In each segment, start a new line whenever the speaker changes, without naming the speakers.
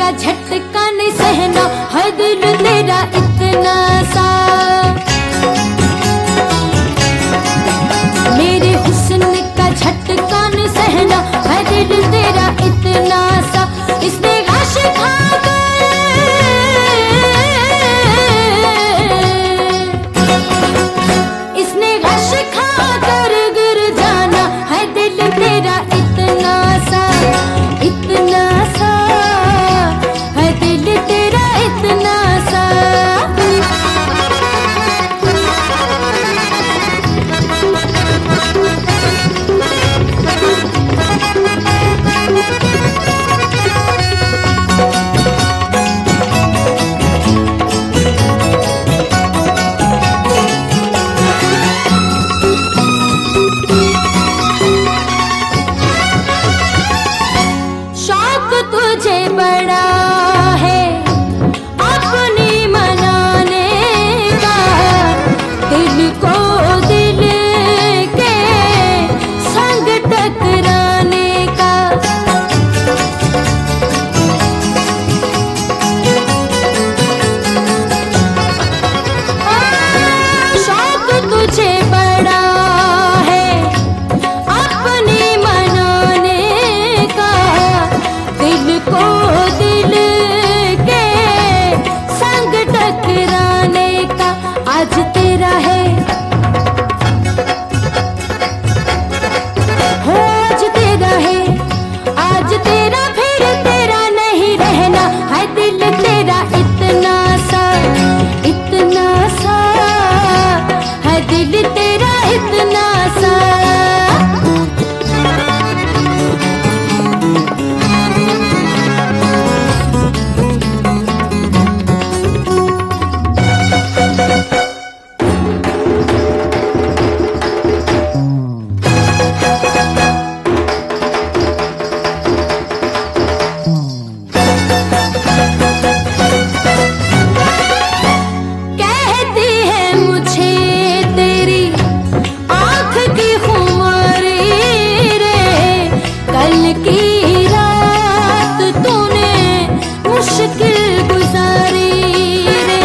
का झटका नहीं सहना है दिल तेरा इतना सा। मेरे हुस्न का झटका नहीं सहना है दिल तेरा इतना सा। इसने गश खाकर गिर जाना है दिल तेरा इतना सा, इतना सा है दिल तेरा इतना सा। तुझे बड़ा है अपनी मनाने का, दिल को दिल के संग टकराने का। शौक तुझे बड़ा है अपनी मनाने का, दिल को दिल के संग टकराने का। आज तेरा है हो, आज तेरा है, आज तेरा फिर तेरा नहीं रहना है दिल तेरा इतना सा, इतना सा है दिल तेरा इतना सा। की रात तूने मुश्किल गुजारी रे,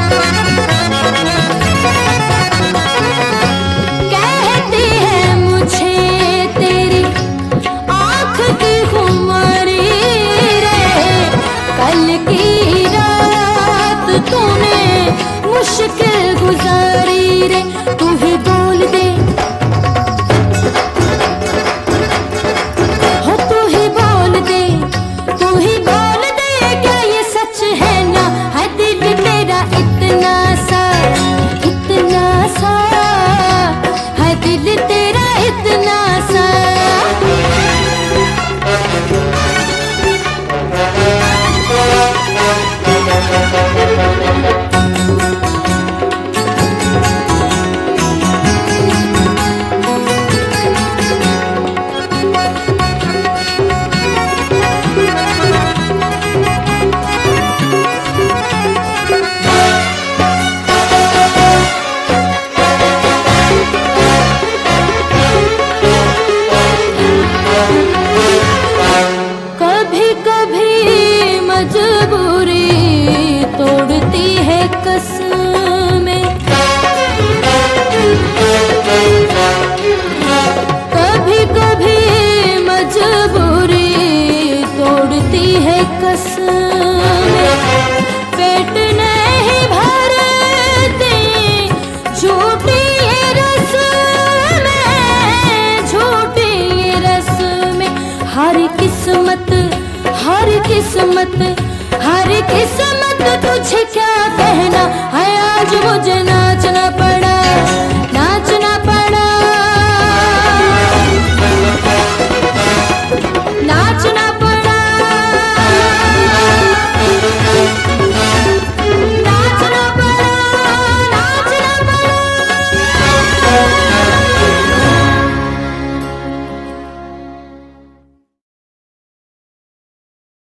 कहती है मुझे तेरी आँख की खुमारी रे। कल की रात तूने मुश्किल गुजारी रे। तू ही बोल दे, दिल तेरा इतना सा। मजबूरी तोड़ती है कसमें, कभी कभी मजबूरी तोड़ती है कसमें। पेट नहीं भरती झूठी रस्में, झूठी रस्में। हर किस्मत, हर किस्मत, हर किस्मत तुझे क्या कहना है, आज मुझे नाचना पड़ा।